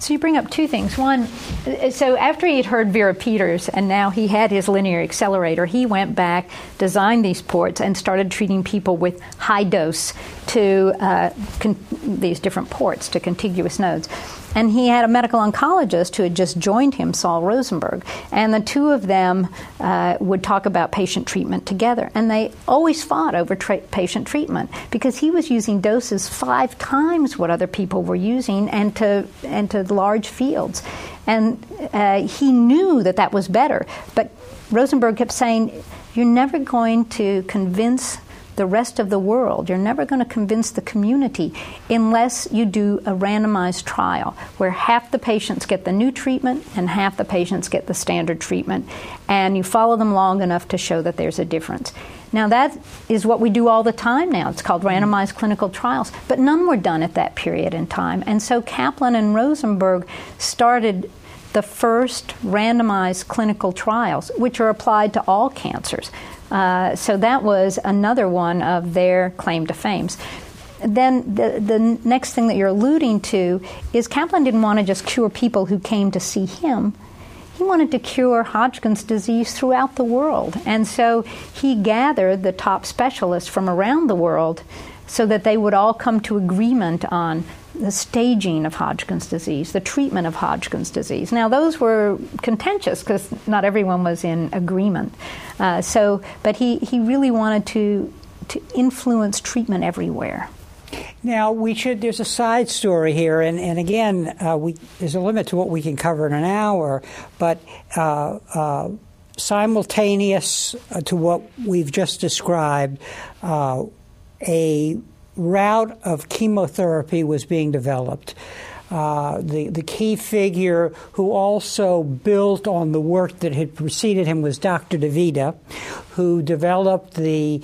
Speaker 3: So you bring up two things. One, so after he had heard Vera Peters and now he had his linear accelerator, he went back, designed these ports, and started treating people with high dose to these different ports to contiguous nodes. And he had a medical oncologist who had just joined him, Saul Rosenberg, and the two of them would talk about patient treatment together. And they always fought over patient treatment because he was using doses 5 times what other people were using and to large fields. And he knew that was better. But Rosenberg kept saying, you're never going to convince the rest of the world, you're never going to convince the community unless you do a randomized trial where half the patients get the new treatment and half the patients get the standard treatment, and you follow them long enough to show that there's a difference. Now that is what we do all the time now. It's called randomized clinical trials, but none were done at that period in time. And so Kaplan and Rosenberg started the first randomized clinical trials, which are applied to all cancers. So that was another one of their claim to fame. Then the next thing that you're alluding to is Kaplan didn't want to just cure people who came to see him. He wanted to cure Hodgkin's disease throughout the world. And so he gathered the top specialists from around the world so that they would all come to agreement on the staging of Hodgkin's disease, the treatment of Hodgkin's disease. Now, those were contentious because not everyone was in agreement. But he really wanted to influence treatment everywhere.
Speaker 2: Now, there's a side story here, and again, there's a limit to what we can cover in an hour, but simultaneous to what we've just described, a route of chemotherapy was being developed. The key figure who also built on the work that had preceded him was Dr. DeVita, who developed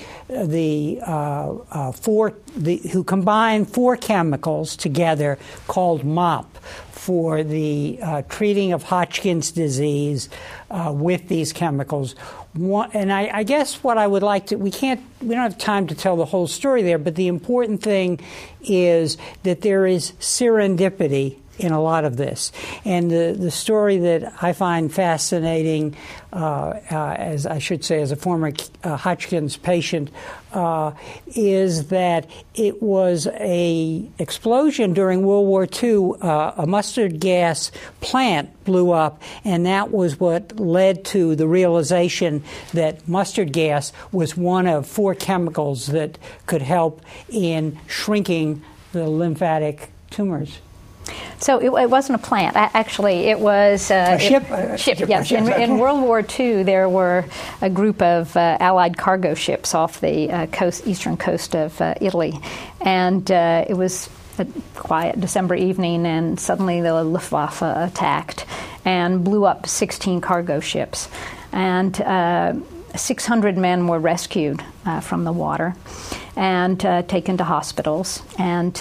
Speaker 2: who combined 4 chemicals together called MOP for the treating of Hodgkin's disease with these chemicals. And I guess what I would like to, we don't have time to tell the whole story there, but the important thing is that there is serendipity in a lot of this. And the story that I find fascinating, as I should say, as a former Hodgkin's patient, is that it was a explosion during World War II. A mustard gas plant blew up, and that was what led to the realization that mustard gas was one of 4 chemicals that could help in shrinking the lymphatic tumors.
Speaker 3: So it wasn't a plant. Actually, it was
Speaker 2: a ship.
Speaker 3: Yes. In World War II, there were a group of Allied cargo ships off the eastern coast of Italy, and it was a quiet December evening, and suddenly the Luftwaffe attacked and blew up 16 cargo ships, and 600 men were rescued from the water and taken to hospitals. And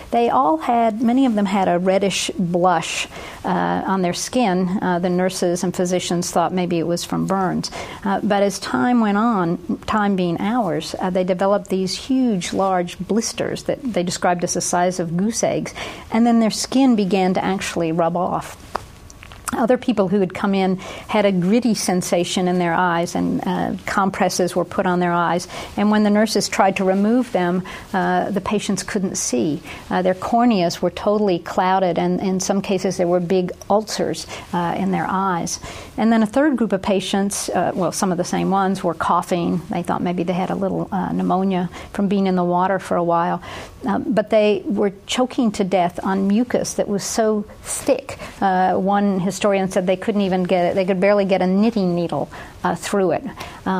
Speaker 3: many of them had a reddish blush on their skin. The nurses and physicians thought maybe it was from burns. But as time went on, time being hours, they developed these huge, large blisters that they described as the size of goose eggs. And then their skin began to actually rub off. Other people who had come in had a gritty sensation in their eyes, and compresses were put on their eyes. And when the nurses tried to remove them, the patients couldn't see. Their corneas were totally clouded, and in some cases there were big ulcers in their eyes. And then a third group of patients, some of the same ones, were coughing. They thought maybe they had a little pneumonia from being in the water for a while. But they were choking to death on mucus that was so thick. One historian said they couldn't even get it. They could barely get a knitting needle through it.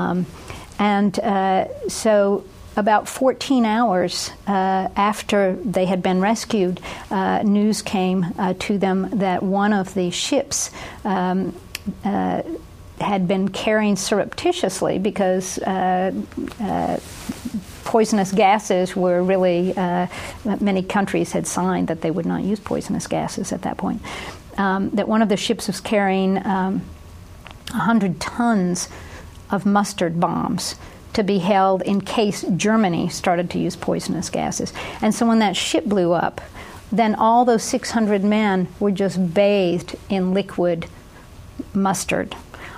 Speaker 3: So about 14 hours after they had been rescued, news came to them that one of the ships had been carrying surreptitiously, because poisonous gases were really, many countries had signed that they would not use poisonous gases at that point. That one of the ships was carrying 100 tons of mustard bombs to be held in case Germany started to use poisonous gases. And so when that ship blew up, then all those 600 men were just bathed in liquid mustard.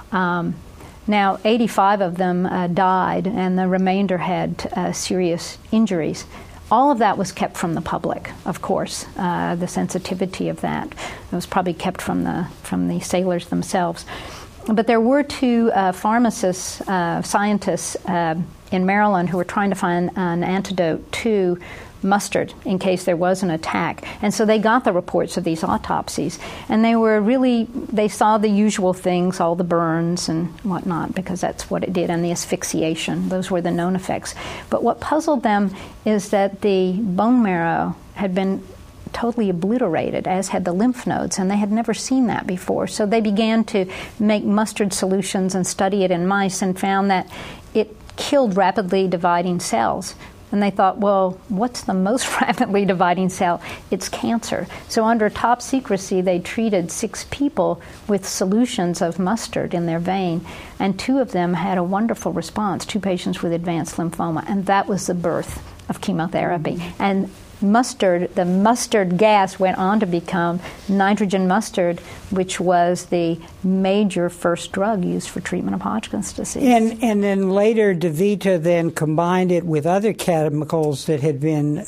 Speaker 3: Now, 85 of them died, and the remainder had serious injuries. All of that was kept from the public, of course. The sensitivity of that was probably kept from the sailors themselves. But there were two pharmacists, scientists in Maryland who were trying to find an antidote to mustard in case there was an attack. And so they got the reports of these autopsies. And they saw the usual things, all the burns and whatnot, because that's what it did, and the asphyxiation. Those were the known effects. But what puzzled them is that the bone marrow had been totally obliterated, as had the lymph nodes, and they had never seen that before. So they began to make mustard solutions and study it in mice and found that it killed rapidly dividing cells. And they thought, well, what's the most rapidly dividing cell? It's cancer. So under top secrecy, they treated 6 people with solutions of mustard in their vein, and 2 of them had a wonderful response, 2 patients with advanced lymphoma, and that was the birth of chemotherapy. And the mustard gas went on to become nitrogen mustard, which was the major first drug used for treatment of Hodgkin's disease.
Speaker 2: And then later, DeVita then combined it with other chemicals that had been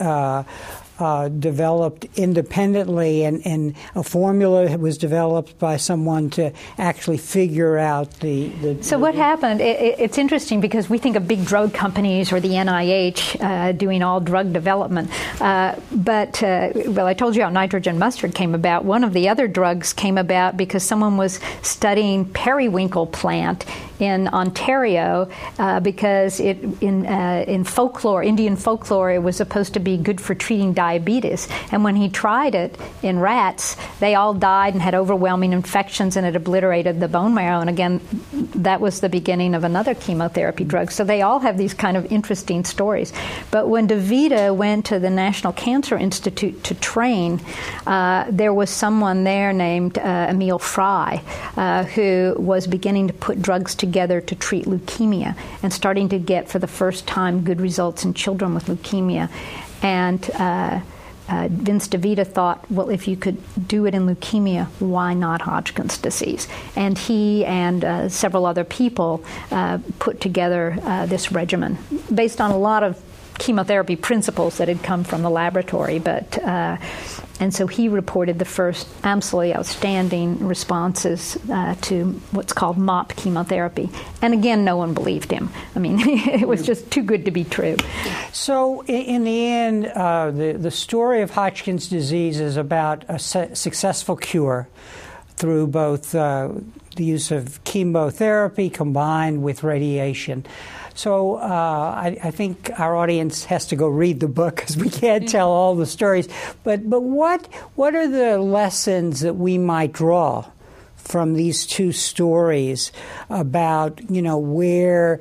Speaker 2: developed independently, and a formula was developed by someone to actually figure out
Speaker 3: So what happened, it's interesting because we think of big drug companies or the NIH doing all drug development. But I told you how nitrogen mustard came about. One of the other drugs came about because someone was studying periwinkle plant in Ontario because in folklore, Indian folklore, it was supposed to be good for treating diabetes. And when he tried it in rats, they all died and had overwhelming infections, and it obliterated the bone marrow. And again, that was the beginning of another chemotherapy drug. So they all have these kind of interesting stories. But when DeVita went to the National Cancer Institute to train, there was someone there named Emil Frey who was beginning to put drugs together to treat leukemia and starting to get, for the first time, good results in children with leukemia. And Vince DeVita thought, well, if you could do it in leukemia, why not Hodgkin's disease? And he and several other people put together this regimen based on a lot of chemotherapy principles that had come from the laboratory, and so he reported the first absolutely outstanding responses to what's called MOP chemotherapy. And again, no one believed him. I mean, it was just too good to be true.
Speaker 2: So in the end, the story of Hodgkin's disease is about a successful cure through both the use of chemotherapy combined with radiation. So I think our audience has to go read the book because we can't tell all the stories. But what are the lessons that we might draw from these two stories about, where,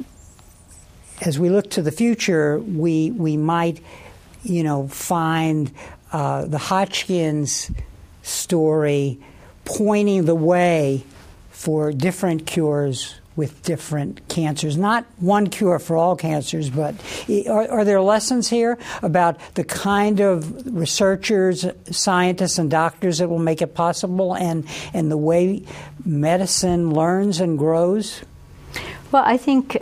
Speaker 2: as we look to the future, we might, find the Hodgkin's story pointing the way for different cures with different cancers. Not one cure for all cancers, but are there lessons here about the kind of researchers, scientists, and doctors that will make it possible, and the way medicine learns and grows?
Speaker 3: Well, I think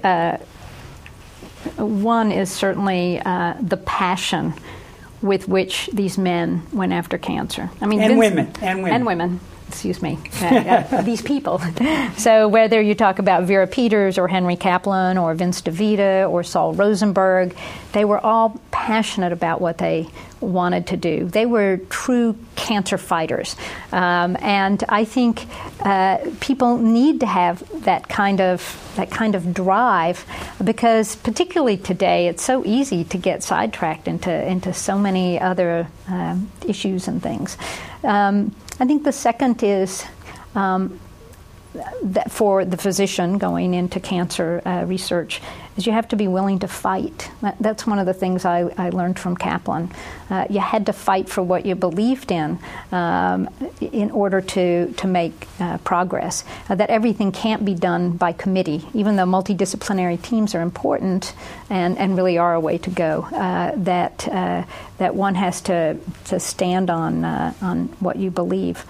Speaker 3: one is certainly the passion with which these men went after cancer. I mean,
Speaker 2: and women.
Speaker 3: Excuse me, these people. So whether you talk about Vera Peters or Henry Kaplan or Vince DeVita or Saul Rosenberg, they were all passionate about what they wanted to do. They were true cancer fighters. And I think people need to have that kind of drive, because particularly today it's so easy to get sidetracked into so many other issues and things. I think the second is that for the physician going into cancer research is you have to be willing to fight. That's one of the things I learned from Kaplan. You had to fight for what you believed in order to make progress. That everything can't be done by committee, even though multidisciplinary teams are important and really are a way to go. That one has to stand on what you believe.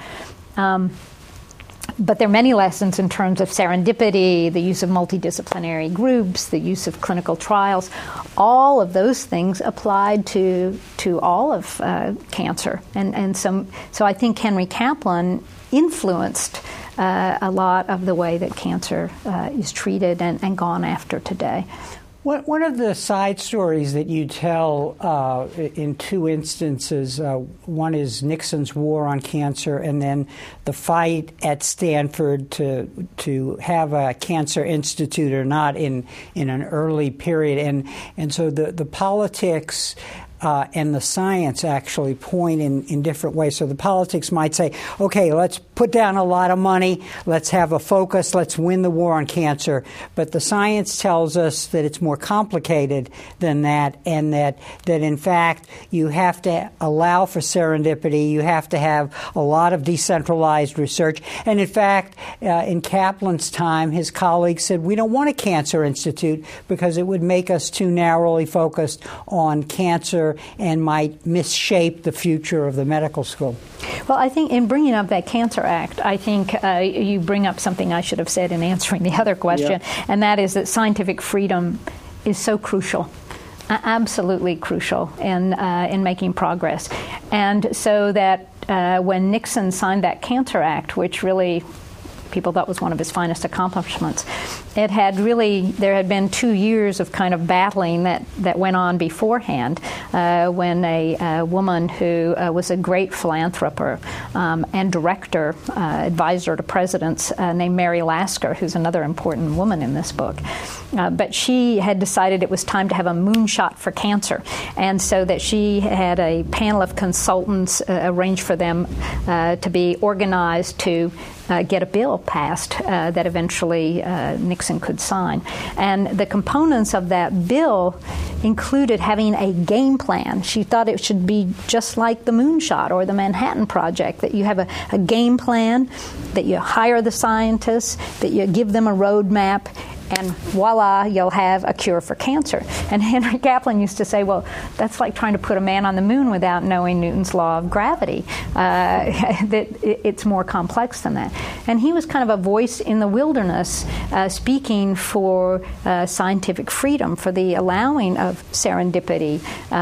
Speaker 3: But there are many lessons in terms of serendipity, the use of multidisciplinary groups, the use of clinical trials. All of those things applied to all of cancer. And so I think Henry Kaplan influenced a lot of the way that cancer is treated and gone after today.
Speaker 2: One of the side stories that you tell in two instances, one is Nixon's war on cancer, and then the fight at Stanford to have a cancer institute or not in an early period, and so the politics and the science actually point in different ways. So the politics might say, okay, let's put down a lot of money, let's have a focus, let's win the war on cancer. But the science tells us that it's more complicated than that, and that in fact you have to allow for serendipity, you have to have a lot of decentralized research. And in fact, in Kaplan's time, his colleagues said, we don't want a cancer institute because it would make us too narrowly focused on cancer and might misshape the future of the medical school.
Speaker 3: Well, I think in bringing up that Cancer Act, I think you bring up something I should have said in answering the other question, and that is that scientific freedom is so crucial. Absolutely crucial in making progress. And so that when Nixon signed that Cancer Act, which really people thought was one of his finest accomplishments, there had been 2 years of kind of battling that went on beforehand when a woman who was a great philanthropist and director, advisor to presidents, named Mary Lasker, who's another important woman in this book. But she had decided it was time to have a moonshot for cancer, and so that she had a panel of consultants arranged for them to be organized to get a bill passed that eventually Nixon could sign. And the components of that bill included having a game plan. She thought it should be just like the moonshot or the Manhattan Project, that you have a game plan, that you hire the scientists, that you give them a roadmap, and voila, you'll have a cure for cancer. And Henry Kaplan used to say, well, that's like trying to put a man on the moon without knowing Newton's law of gravity. That it's more complex than that. And he was kind of a voice in the wilderness speaking for scientific freedom, for the allowing of serendipity,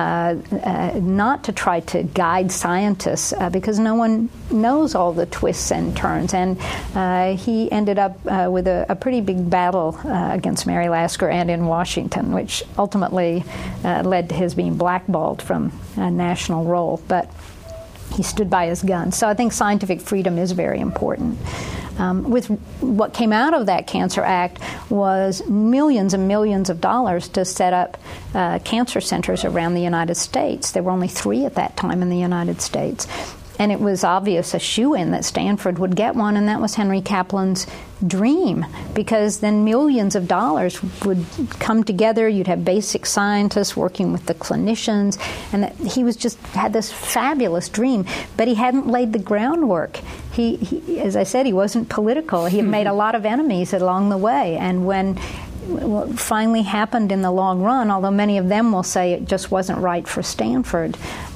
Speaker 3: not to try to guide scientists because no one knows all the twists and turns. And he ended up with a pretty big battle against Mary Lasker and in Washington, which ultimately led to his being blackballed from a national role. But he stood by his guns. So I think scientific freedom is very important. With what came out of that Cancer Act was millions and millions of dollars to set up cancer centers around the United States. There were only 3 at that time in the United States. And it was obvious, a shoo-in, that Stanford would get one, and that was Henry Kaplan's dream, because then millions of dollars would come together. You'd have basic scientists working with the clinicians, and that he had this fabulous dream, but he hadn't laid the groundwork. He, as I said, he wasn't political. He had made a lot of enemies along the way, and when what finally happened in the long run, although many of them will say it just wasn't right for Stanford,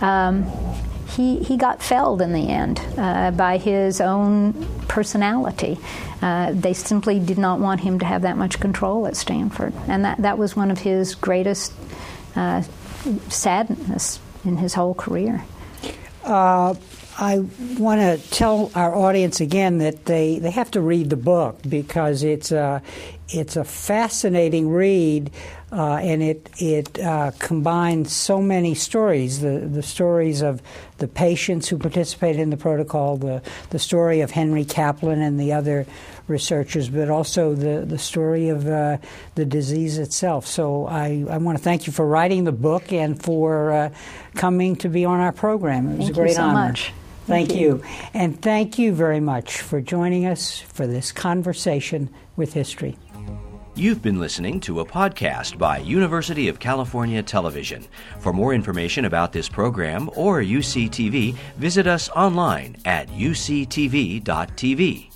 Speaker 3: he got felled in the end by his own personality. They simply did not want him to have that much control at Stanford. And that was one of his greatest sadness in his whole career.
Speaker 2: I want to tell our audience again that they have to read the book, because it's a fascinating read, and it combines so many stories, the stories of the patients who participated in the protocol, the story of Henry Kaplan and the other researchers, but also the story of the disease itself. So I want to thank you for writing the book and for coming to be on our program. It was a great honor.
Speaker 3: Thank you so much.
Speaker 2: Thank you. And thank you very much for joining us for this conversation with history.
Speaker 1: You've been listening to a podcast by University of California Television. For more information about this program or UCTV, visit us online at uctv.tv.